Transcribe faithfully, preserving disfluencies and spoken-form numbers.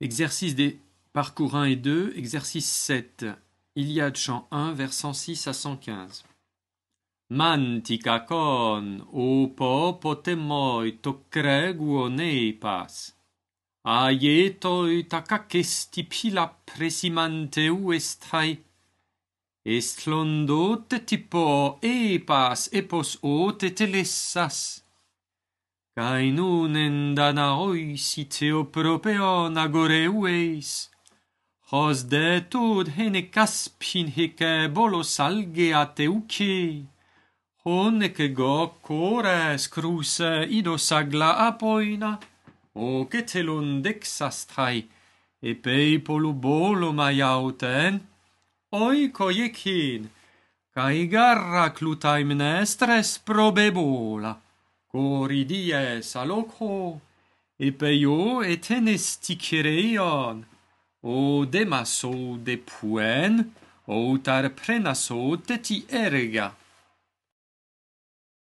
Exercice des parcours un et deux, exercice sept. Iliade chant un, versant six à cent quinze. Mantikakon, opo potemoi tokreguonepas. Aietoi takakesti pila presimanteu estrai. Estlondote tipo epas epos ote telessas. Kai nunen danaoi siteo propeon agoreueis. Hos detud hene caspin hece bolos algeateuce. Honece go cores cruce idos agla apoina. O cetelon dexastrai. Epei polu bolo maiauten. Oi coiecin. Kai garra clutai menestres probebola. Cori dies aloco, epeio etenesticereion, o demaso de puen, o tar prenaso teti erga.